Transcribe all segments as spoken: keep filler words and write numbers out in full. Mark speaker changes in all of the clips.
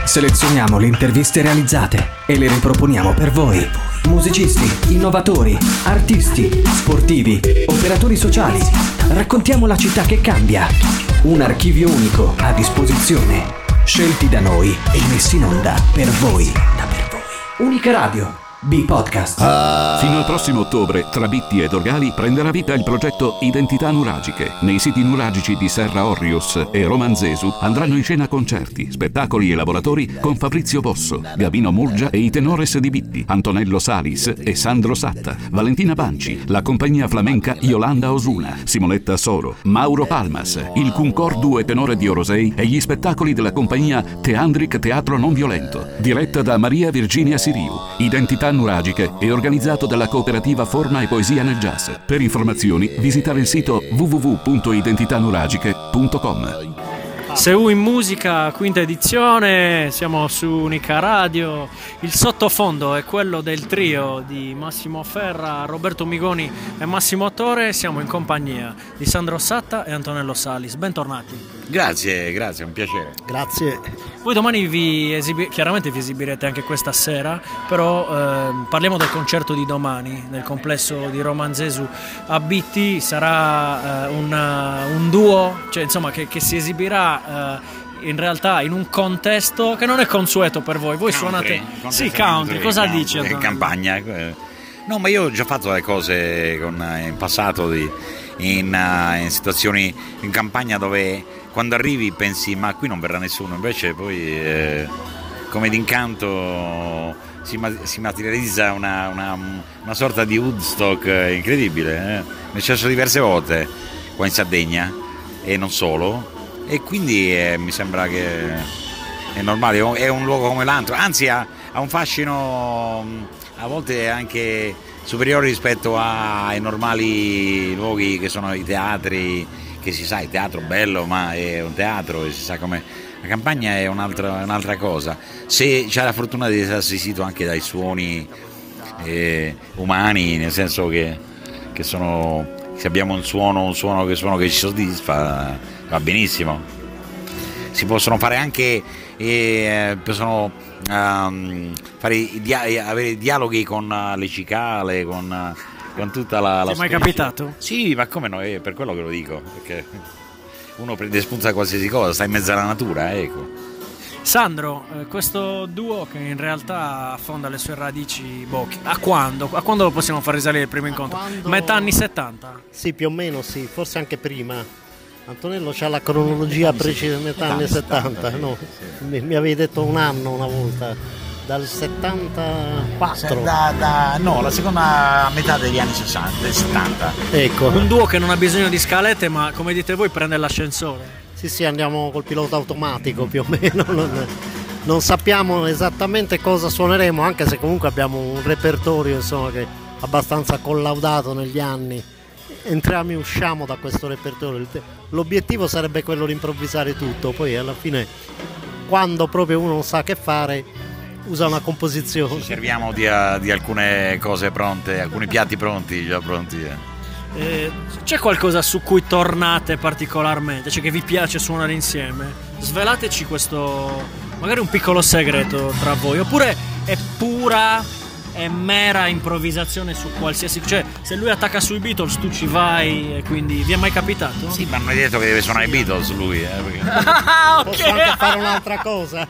Speaker 1: Selezioniamo le interviste realizzate e le riproponiamo per voi. Musicisti, innovatori, artisti, sportivi, operatori sociali. Raccontiamo la città che cambia. Un archivio unico a disposizione. Scelti da noi e messi in onda per voi. Da per voi. Unica Radio. B-Podcast.
Speaker 2: Ah. Fino al prossimo ottobre, tra Bitti ed Orgali, prenderà vita il progetto Identità Nuragiche. Nei siti nuragici di Serra Orrius e Romanzesu andranno in scena concerti, spettacoli e laboratori con Fabrizio Bosso, Gavino Murgia e i tenores di Bitti, Antonello Salis e Sandro Satta, Valentina Banci, la compagnia flamenca Yolanda Osuna, Simonetta Soro, Mauro Palmas, il Cuncor Duo e tenore di Orosei e gli spettacoli della compagnia Teandric Teatro Non Violento, diretta da Maria Virginia Siriu. Identità Nuragiche è organizzato dalla cooperativa Forma e Poesia nel Jazz. Per informazioni visitare il sito w w w punto identitanuragiche punto com.
Speaker 3: Seu in musica, quinta edizione, siamo su Unica Radio. Il sottofondo è quello del trio di Massimo Ferra, Roberto Migoni e Massimo Attore. Siamo in compagnia di Sandro Satta e Antonello Salis. Bentornati.
Speaker 4: Grazie, grazie, è un piacere.
Speaker 5: Grazie.
Speaker 3: Voi domani vi esibi- chiaramente vi esibirete anche questa sera, però eh, parliamo del concerto di domani nel complesso di Romanzesu a Bitti. Sarà eh, un, un duo, cioè insomma che, che si esibirà Uh, in realtà in un contesto che non è consueto per voi. Voi
Speaker 4: country,
Speaker 3: suonate sì, country, cosa
Speaker 4: country,
Speaker 3: dici?
Speaker 4: In campagna. No, ma io ho già fatto le cose con, in passato di, in, uh, in situazioni in campagna dove quando arrivi pensi ma qui non verrà nessuno, invece poi eh, come d'incanto si, si materializza una, una, una sorta di Woodstock incredibile. Eh? Mi è successo diverse volte qua in Sardegna e non solo. E quindi eh, mi sembra che è normale, è un luogo come l'altro, anzi ha, ha un fascino a volte anche superiore rispetto ai normali luoghi che sono i teatri, che si sa, il teatro bello, ma è un teatro e si sa come. La campagna è un'altra, un'altra cosa, se c'è la fortuna di essere assistito anche dai suoni eh, umani, nel senso che, che sono, se abbiamo un suono, un suono che, suono che ci soddisfa, va benissimo. Si possono fare anche eh, possono um, fare i dia- avere dialoghi con uh, le cicale, con, uh, con tutta la, la
Speaker 3: Ti è mai capitato?
Speaker 4: Sì, ma come no, è per quello che lo dico, perché uno prende spunto da qualsiasi cosa, sta in mezzo alla natura, ecco.
Speaker 3: Sandro, eh, questo duo che in realtà affonda le sue radici, boh, a quando? A quando lo possiamo far risalire il primo incontro?
Speaker 5: Quando...
Speaker 3: Metà anni settanta?
Speaker 5: Sì, più o meno sì, forse anche prima. Antonello c'ha la cronologia precisa, metà anni settanta, no? Mi, mi avevi detto un anno una volta, dal settantaquattro.
Speaker 4: Da, da, no, la seconda metà degli anni sessanta, settanta.
Speaker 5: Ecco.
Speaker 3: Un duo che non ha bisogno di scalette, ma come dite voi prende l'ascensore.
Speaker 5: Sì, sì, andiamo col pilota automatico più o meno. Non, non sappiamo esattamente cosa suoneremo, anche se comunque abbiamo un repertorio insomma, che è abbastanza collaudato negli anni. Entriamo e usciamo da questo repertorio. L'obiettivo sarebbe quello di improvvisare tutto, poi alla fine quando proprio uno non sa che fare usa una composizione.
Speaker 4: Ci serviamo di, di alcune cose pronte, alcuni piatti pronti, già pronti. Eh.
Speaker 3: Eh, c'è qualcosa su cui tornate particolarmente, cioè che vi piace suonare insieme? Svelateci questo, magari un piccolo segreto tra voi, oppure è pura è mera improvvisazione su qualsiasi, cioè se lui attacca sui Beatles tu ci vai e quindi vi è mai capitato?
Speaker 4: Sì, ma non hai detto che deve suonare i Beatles lui, eh, perché...
Speaker 3: ah, okay.
Speaker 5: Posso anche fare un'altra cosa.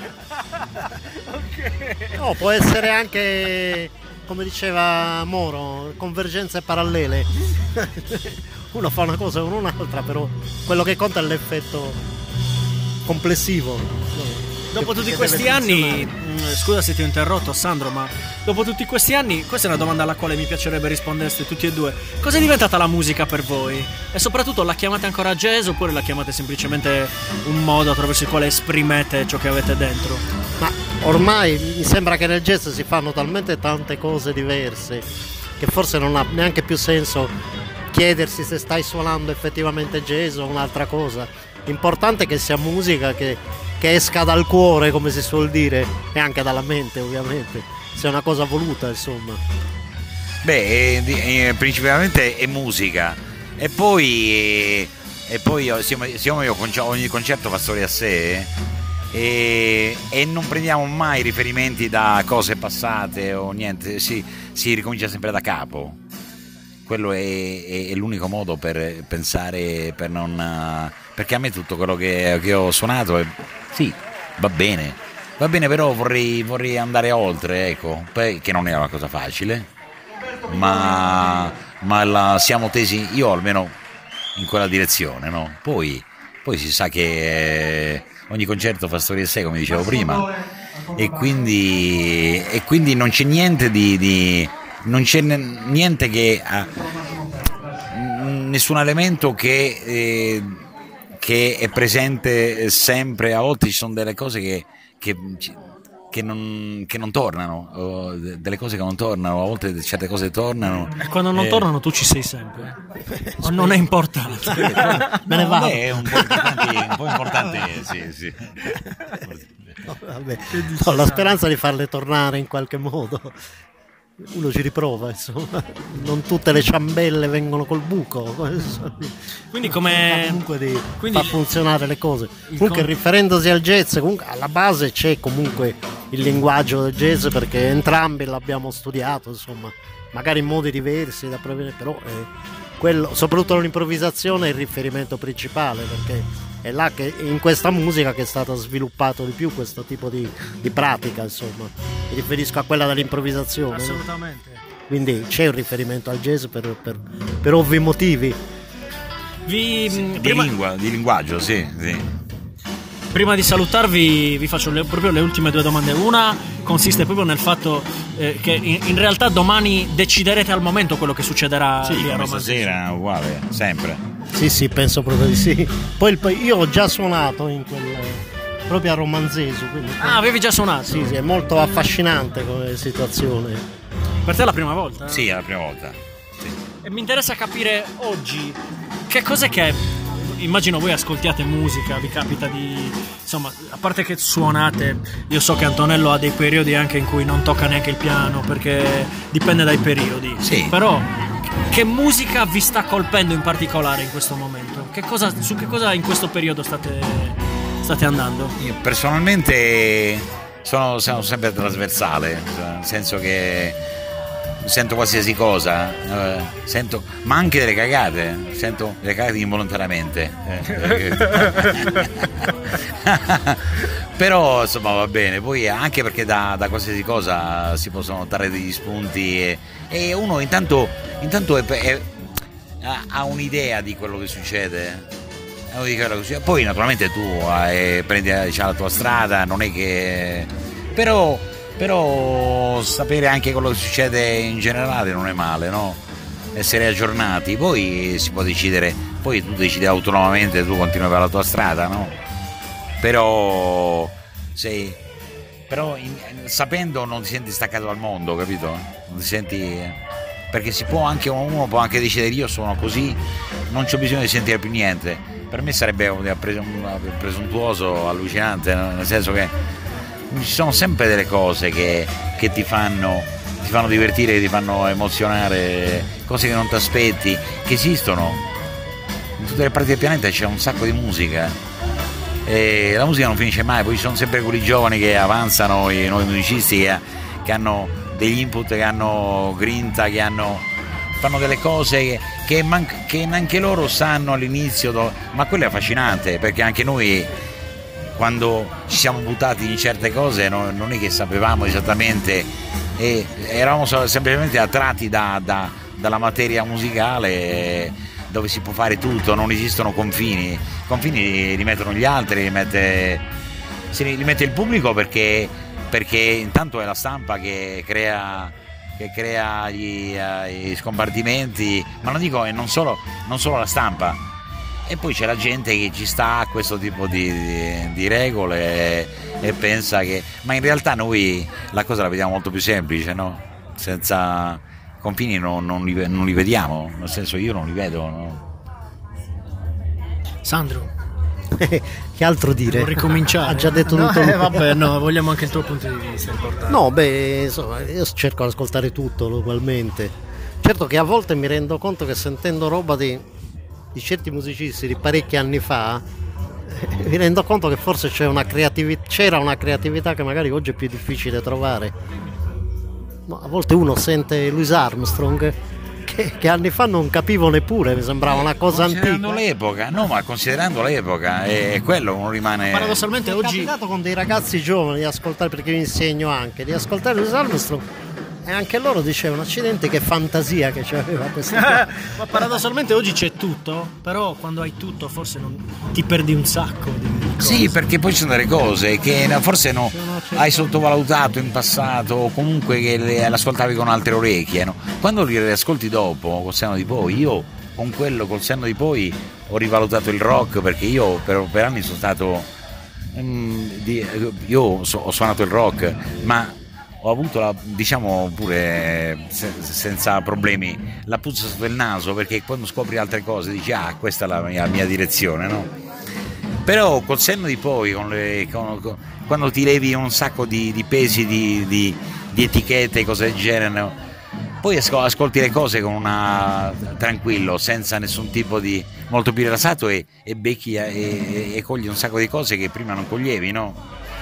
Speaker 3: Okay.
Speaker 5: No, può essere anche, come diceva Moro, convergenze parallele. Uno fa una cosa e uno un'altra, però quello che conta è l'effetto complessivo.
Speaker 3: Dopo tutti questi anni, scusa se ti ho interrotto Sandro, ma dopo tutti questi anni, questa è una domanda alla quale mi piacerebbe risponderste tutti e due. Cosa è diventata la musica per voi? E soprattutto la chiamate ancora jazz oppure la chiamate semplicemente un modo attraverso il quale esprimete ciò che avete dentro?
Speaker 5: Ma ormai mi sembra che nel jazz si fanno talmente tante cose diverse che forse non ha neanche più senso chiedersi se stai suonando effettivamente jazz o un'altra cosa. L'importante è che sia musica che, che esca dal cuore, come si suol dire, e anche dalla mente ovviamente, sia una cosa voluta insomma.
Speaker 4: Beh, eh, eh, principalmente è musica e poi, eh, e poi siccome io ogni concerto fa storia a sé e, e non prendiamo mai riferimenti da cose passate o niente, si, si ricomincia sempre da capo. Quello è, è, è l'unico modo per pensare, per non, perché a me tutto quello che, che ho suonato è, sì, va bene, va bene, però vorrei, vorrei andare oltre, ecco, poi, che non è una cosa facile, ma, ma la, siamo tesi, io almeno in quella direzione, no? Poi, poi si sa che eh, ogni concerto fa storia a sé, come dicevo prima, e quindi, e quindi non c'è niente di... di non c'è niente che ha, nessun elemento che, eh, che è presente sempre. A volte ci sono delle cose che, che, che, non, che non tornano, o delle cose che non tornano, a volte certe cose tornano
Speaker 3: e quando non eh... tornano tu ci sei sempre o non è importante.
Speaker 5: Me ne vado.
Speaker 4: È un po' importante, un po' importante sì, sì.
Speaker 5: No, vabbè. No, la speranza di farle tornare in qualche modo, uno ci riprova, insomma, non tutte le ciambelle vengono col buco,
Speaker 3: quindi come
Speaker 5: comunque di
Speaker 3: quindi
Speaker 5: far funzionare le cose. Comunque
Speaker 3: con...
Speaker 5: riferendosi al jazz, comunque alla base c'è comunque il linguaggio del jazz, perché entrambi l'abbiamo studiato, insomma, magari in modi diversi da prevedere, però è quello, soprattutto l'improvvisazione è il riferimento principale, perché è là che in questa musica che è stato sviluppato di più questo tipo di, di pratica, insomma. Mi riferisco a quella dell'improvvisazione.
Speaker 3: Assolutamente.
Speaker 5: No? Quindi c'è un riferimento al jazz per, per, per ovvi motivi.
Speaker 3: Vi,
Speaker 4: sì, di,
Speaker 3: prima,
Speaker 4: lingua, di linguaggio, sì, sì.
Speaker 3: Prima di salutarvi vi faccio le, proprio le ultime due domande. Una consiste proprio nel fatto eh, che in, in realtà domani deciderete al momento quello che succederà
Speaker 4: sì,
Speaker 3: lì a Roma.
Speaker 4: Stasera uguale, sempre.
Speaker 5: Sì, sì, penso proprio di sì. Poi il, io ho già suonato in quel, proprio a Romanzesu. Quindi,
Speaker 3: ah, avevi già suonato?
Speaker 5: Sì, sì, è molto affascinante come situazione.
Speaker 3: Per te è la prima volta?
Speaker 4: Sì, è la prima volta. Sì.
Speaker 3: E mi interessa capire oggi che cos'è che... Immagino voi ascoltiate musica, vi capita di... Insomma, a parte che suonate, io so che Antonello ha dei periodi anche in cui non tocca neanche il piano, perché dipende dai periodi.
Speaker 4: Sì.
Speaker 3: Però... Che musica vi sta colpendo in particolare in questo momento? Che cosa, su che cosa in questo periodo state, state andando?
Speaker 4: Io personalmente sono, sono sempre trasversale, nel senso che sento qualsiasi cosa, eh, sento, ma anche delle cagate, sento delle cagate involontariamente. Eh. Però insomma va bene, poi anche perché da, da qualsiasi cosa si possono trarre degli spunti e, e uno intanto, intanto è, è, ha un'idea di quello che succede, di quello che succede. Poi naturalmente tu hai, prendi diciamo, la tua strada, non è che però, però sapere anche quello che succede in generale non è male, no? Essere aggiornati, poi si può decidere, poi tu decidi autonomamente, tu continui per la tua strada, no? Però sei, però in, sapendo non ti senti staccato dal mondo, capito? Non ti senti, perché si può anche uno può anche decidere io sono così, non c'ho bisogno di sentire più niente. Per me sarebbe un presuntuoso, allucinante, nel senso che ci sono sempre delle cose che, che ti fanno ti fanno divertire, che ti fanno emozionare, cose che non ti aspetti, che esistono in tutte le parti del pianeta. C'è un sacco di musica e la musica non finisce mai. Poi ci sono sempre quelli giovani che avanzano, i nuovi musicisti che, che hanno degli input, che hanno grinta, che hanno fanno delle cose che, che, man- che anche loro sanno all'inizio do- ma quello è affascinante, perché anche noi quando ci siamo buttati in certe cose no, non è che sapevamo esattamente, e eravamo semplicemente attratti da, da, dalla materia musicale, dove si può fare tutto, non esistono confini. I confini li mettono gli altri, li mette, li mette il pubblico, perché, perché intanto è la stampa che crea, che crea gli, uh, gli scompartimenti, ma non dico, e non solo, non solo la stampa. E poi c'è la gente che ci sta a questo tipo di, di, di regole e, e pensa che... Ma in realtà noi la cosa la vediamo molto più semplice, no? Senza... confini non, non, li, non li vediamo, nel senso io non li vedo, no?
Speaker 3: Sandro,
Speaker 5: che altro dire?
Speaker 3: Devo ricominciare.
Speaker 5: Ha già detto
Speaker 3: no,
Speaker 5: tutto.
Speaker 3: Eh, vabbè, no, vogliamo anche il tuo punto di vista. Importante.
Speaker 5: No, beh, insomma, io cerco di ascoltare tutto ugualmente. Certo che a volte mi rendo conto che sentendo roba di, di certi musicisti di parecchi anni fa, mi rendo conto che forse c'è una creatività, c'era una creatività che magari oggi è più difficile trovare. No, a volte uno sente Louis Armstrong che, che anni fa non capivo neppure, mi sembrava una cosa antica.
Speaker 4: Considerando l'epoca, no, ma considerando l'epoca, è quello uno rimane.
Speaker 3: Paradossalmente
Speaker 5: Mi è
Speaker 3: oggi
Speaker 5: capitato con dei ragazzi giovani di ascoltare, perché io insegno anche, di ascoltare Louis Armstrong, e anche loro dicevano: accidenti, che fantasia che c'aveva questa.
Speaker 3: ma paradossalmente oggi c'è tutto, però quando hai tutto forse non ti perdi un sacco di cose.
Speaker 4: Sì, perché poi ci sono delle cose che forse no, hai sottovalutato in passato, o comunque che le, le ascoltavi con altre orecchie, no? Quando li ascolti dopo, col senno di poi, io con quello, col senno di poi, ho rivalutato il rock, perché io per, per anni sono stato um, di, io so, ho suonato il rock, ma ho avuto la, diciamo pure se, senza problemi, la puzza sotto il naso, perché quando scopri altre cose dici: ah, questa è la mia, mia direzione, no? Però col senno di poi, con le, con, con, quando ti levi un sacco di, di pesi, di, di, di etichette e cose del genere, no? Poi ascolti le cose con una tranquillo, senza nessun tipo di, molto più rilassato, e, e becchi e, e, e cogli un sacco di cose che prima non coglievi, no?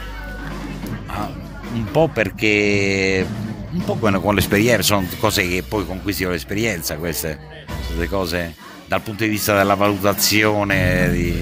Speaker 4: Ah, un po' perché un po' con, con l'esperienza, sono cose che poi conquisti con l'esperienza, queste sono le cose dal punto di vista della valutazione di,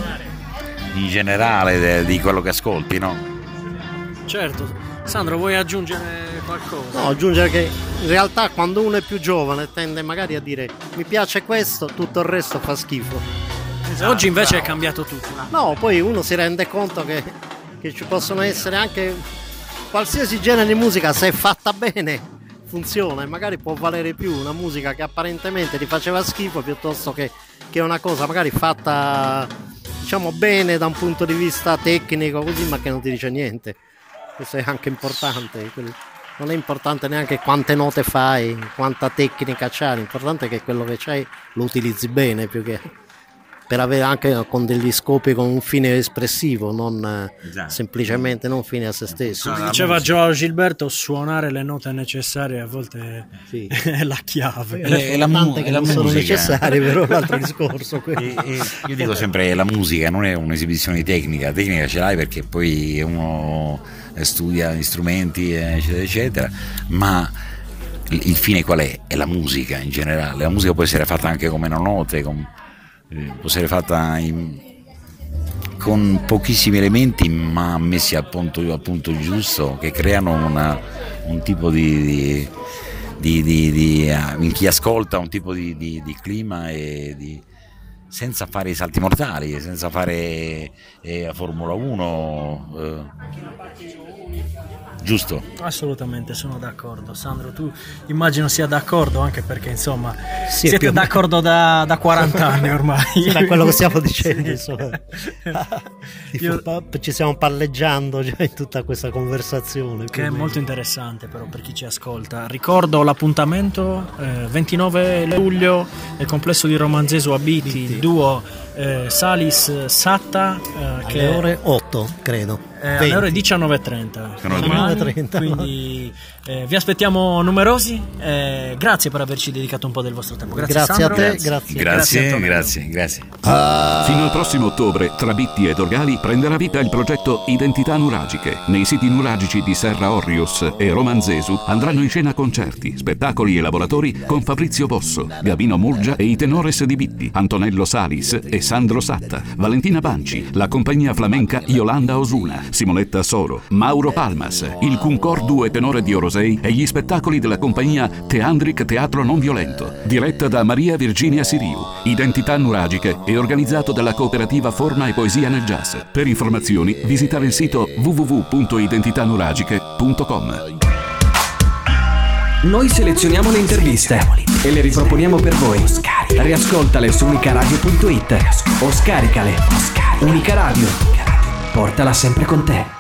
Speaker 4: in generale de, di quello che ascolti, no?
Speaker 3: Certo. Sandro, vuoi aggiungere qualcosa?
Speaker 5: No, aggiungere che in realtà quando uno è più giovane tende magari a dire: mi piace questo, tutto il resto fa schifo.
Speaker 3: Esatto. Oggi invece è cambiato tutto.
Speaker 5: No, poi uno si rende conto che, che ci possono essere anche qualsiasi genere di musica, se è fatta bene funziona, e magari può valere più una musica che apparentemente ti faceva schifo piuttosto che, che una cosa magari fatta, diciamo, bene da un punto di vista tecnico, così, ma che non ti dice niente. Questo è anche importante. Non è importante neanche quante note fai, quanta tecnica c'hai, l'importante è che quello che c'hai lo utilizzi bene, più che per avere anche con degli scopi, con un fine espressivo, non esatto. semplicemente non fine a se stesso.
Speaker 3: Come diceva Joao Gilberto, suonare le note necessarie a volte sì. è la chiave.
Speaker 5: E la, mu- che la non musica. Sono necessarie, però un altro discorso.
Speaker 4: E, e io dico sempre: la musica non è un'esibizione tecnica, la tecnica ce l'hai perché poi uno studia gli strumenti, eccetera, eccetera, ma il fine qual è? È la musica in generale. La musica può essere fatta anche come note, con può essere fatta in, con pochissimi elementi, ma messi al punto, al punto giusto, che creano una, un tipo di, di, di, di, di uh, in chi ascolta un tipo di, di, di clima, e di, senza fare i salti mortali, senza fare eh, la Formula uno, eh, giusto?
Speaker 3: Assolutamente, sono d'accordo. Sandro, tu immagino sia d'accordo, anche perché insomma
Speaker 5: sì,
Speaker 3: siete d'accordo da, da quaranta anni ormai.
Speaker 5: Da quello che stiamo dicendo, insomma. Io, ci stiamo palleggiando già in tutta questa conversazione,
Speaker 3: che è molto interessante però per chi ci ascolta. Ricordo l'appuntamento eh, ventinove luglio nel complesso di Romanzesu a Biti, il duo eh, Salis Satta eh, che
Speaker 5: alle ore otto credo.
Speaker 3: Eh, alle ore diciannove e trenta, quindi eh, vi aspettiamo numerosi. Eh, grazie per averci dedicato un po' del vostro tempo. Grazie,
Speaker 5: grazie
Speaker 3: Sandro.
Speaker 5: a te, grazie,
Speaker 4: grazie, grazie, grazie, grazie.
Speaker 2: Ah. Fino al prossimo ottobre, tra Bitti ed Orgali prenderà vita il progetto Identità Nuragiche. Nei siti nuragici di Serra Orrius e Romanzesu andranno in scena concerti, spettacoli e lavoratori con Fabrizio Bosso, Gabino Murgia e i tenores di Bitti, Antonello Salis e Sandro Satta, Valentina Banci, la compagnia flamenca Yolanda Osuna, Simonetta Soro, Mauro Palmas, il Cuncor Due tenore di Orosei e gli spettacoli della compagnia Teandric Teatro Non Violento, diretta da Maria Virginia Siriu. Identità Nuragiche è organizzato dalla cooperativa Forma e Poesia nel Jazz. Per informazioni visitare il sito w w w punto identitanuragiche punto com.
Speaker 1: Noi selezioniamo le interviste e le riproponiamo per voi. Riascoltale su unicaradio punto it o scaricale. Unica Radio. Portala sempre con te.